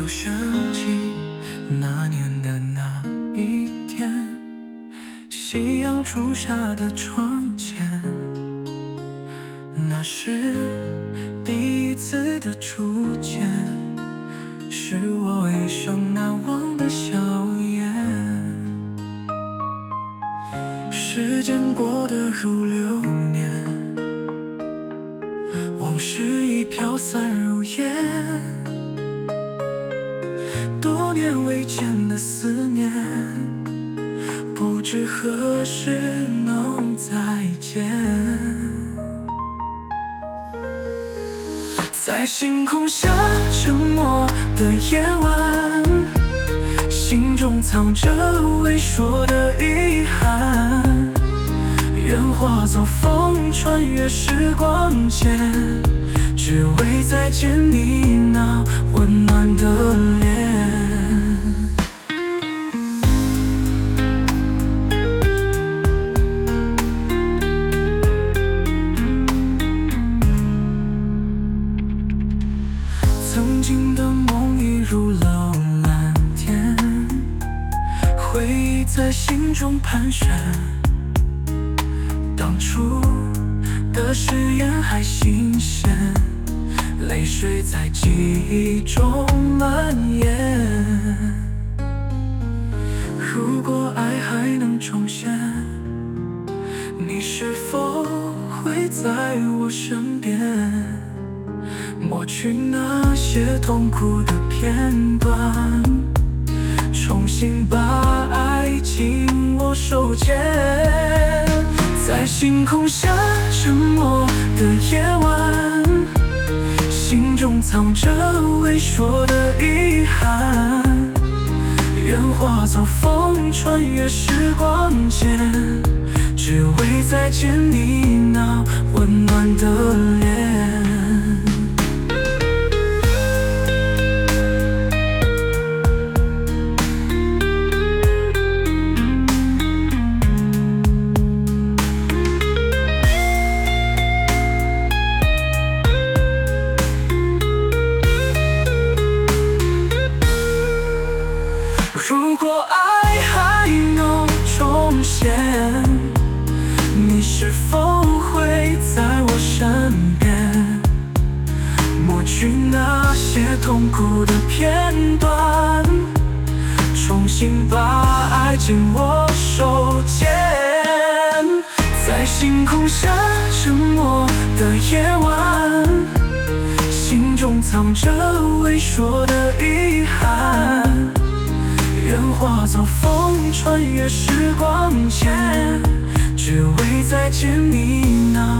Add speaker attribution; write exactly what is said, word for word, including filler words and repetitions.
Speaker 1: 又想起那年的那一天，夕阳初下的窗前，那是第一次的初见，是我一生难忘的笑颜。时间过得如流年，往事已飘散如烟，多年未见的思念，不知何时能再见。在星空下沉默的夜晚，心中藏着未说的遗憾，愿化作风穿越时光间，只为再见你那温暖的脸。曾经的梦已入了蓝天，回忆在心中盘旋，当初的誓言还新鲜，泪水在记忆中蔓延。如果爱还能重现，你是否会在我身边，抹去那些痛苦的片段，重新把爱紧握手间。在星空下沉默的夜晚，心中藏着未说的遗憾，愿化作风穿越时光间，只为再见你那温暖的脸。如果爱还能重现，你是否会在我身边，抹去那些痛苦的片段，重新把爱紧握手间。在星空下沉默的夜晚，心中藏着未说的遗憾，愿化作风穿越时光间，只为再见你那